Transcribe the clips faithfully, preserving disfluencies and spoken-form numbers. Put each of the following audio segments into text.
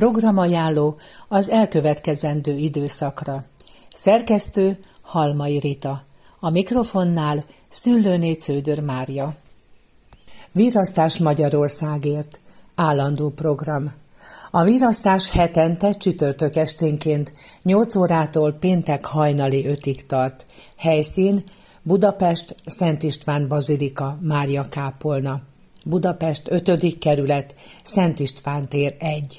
Programajánló az elkövetkezendő időszakra. Szerkesztő Halmai Rita. A mikrofonnál Szüllőné Cződör Mária. Virasztás Magyarországért. Állandó program. A virasztás hetente csütörtök esténként nyolc órától péntek hajnali ötig tart. Helyszín Budapest, Szent István Bazilika, Mária kápolna. Budapest ötödik kerület, Szent István tér egy.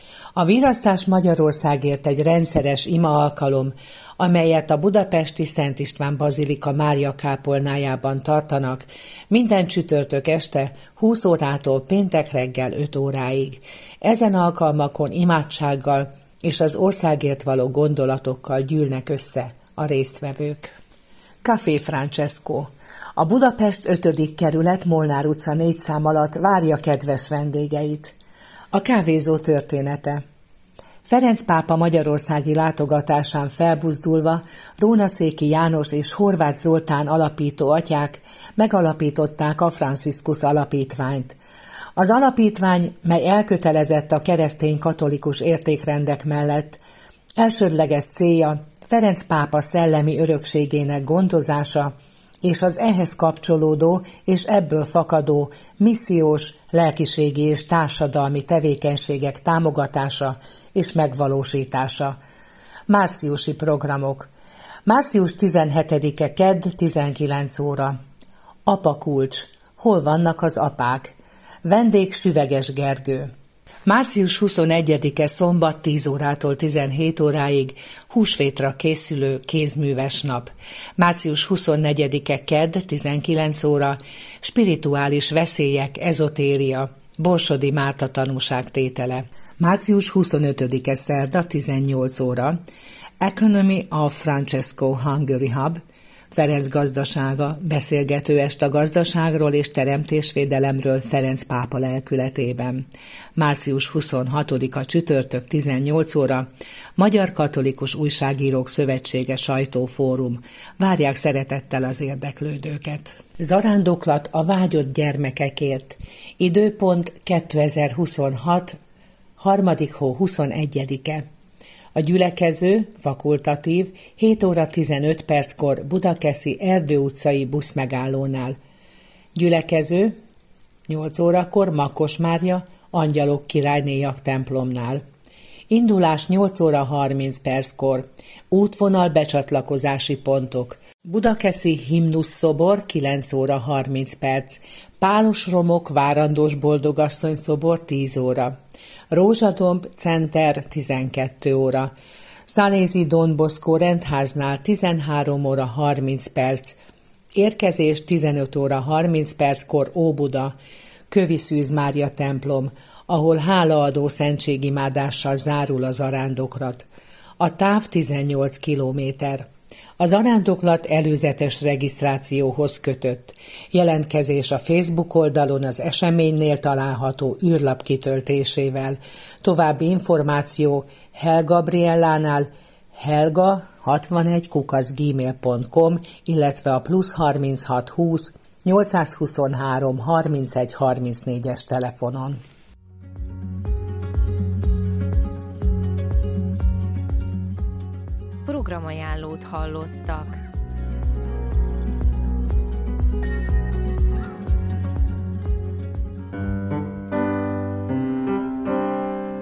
A virasztás Magyarországért egy rendszeres ima alkalom, amelyet a budapesti Szent István Bazilika Mária kápolnájában tartanak minden csütörtök este húsz órától péntek reggel öt óráig. Ezen alkalmakon imádsággal és az országért való gondolatokkal gyűlnek össze a résztvevők. Café Francesco. A Budapest ötödik kerület Molnár utca négy szám alatt várja kedves vendégeit. A kávézó története. Ferenc pápa magyarországi látogatásán felbuzdulva Rónaszéki János és Horváth Zoltán alapító atyák megalapították a Franciscus alapítványt. Az alapítvány, mely elkötelezett a keresztény katolikus értékrendek mellett, elsődleges célja Ferenc pápa szellemi örökségének gondozása és az ehhez kapcsolódó és ebből fakadó missziós, lelkiségi és társadalmi tevékenységek támogatása és megvalósítása. Márciusi programok. március tizenhetedike kedd tizenkilenc óra. Apakulcs. Hol vannak az apák? Vendég Süveges Gergő. március huszonegyedike szombat tíz órától tizenhét óráig húsvétra készülő kézműves nap. március huszonnegyedike kedd tizenkilenc óra spirituális veszélyek, ezotéria, Borsodi Márta tanúságtétele. március huszonötödike szerda tizennyolc óra Economy of Francesco Hungary Hub, Ferenc gazdasága, beszélgető est a gazdaságról és teremtésvédelemről Ferenc pápa lelkületében. március huszonhatodika csütörtök tizennyolc óra Magyar Katolikus Újságírók Szövetsége sajtófórum. Várják szeretettel az érdeklődőket. Zarándoklat a vágyott gyermekekért. Időpont kétezer-huszonhat. harmadik hó huszonegyedike. A gyülekező, fakultatív, hét óra tizenöt perckor Budakeszi Erdő utcai buszmegállónál. Gyülekező, nyolc órakor Makos Mária, Angyalok királynéjak templomnál. Indulás nyolc óra harminc perckor. Útvonal becsatlakozási pontok. Budakeszi Himnusz szobor kilenc óra harminc perc. Pálos Romok Várandós Boldogasszony szobor tíz óra. Rózsadomb Center tizenkét óra. Szalézi Don Bosco rendháznál tizenhárom óra harminc perc. Érkezés tizenöt óra harminc perckor Óbuda, Kövi Szűz Mária templom, ahol hálaadó szentségimádással zárul a zarándoklat. A táv tizennyolc kilométer. A zarándoklat előzetes regisztrációhoz kötött. Jelentkezés a Facebook oldalon az eseménynél található űrlap kitöltésével. További információ Hell Gabriellánál helga hatvanegy kukac gmail pont com, illetve a plusz harminchat húsz nyolcszázhuszonhárom harmincegy harmincnégyes telefonon. Programajánlót hallottak.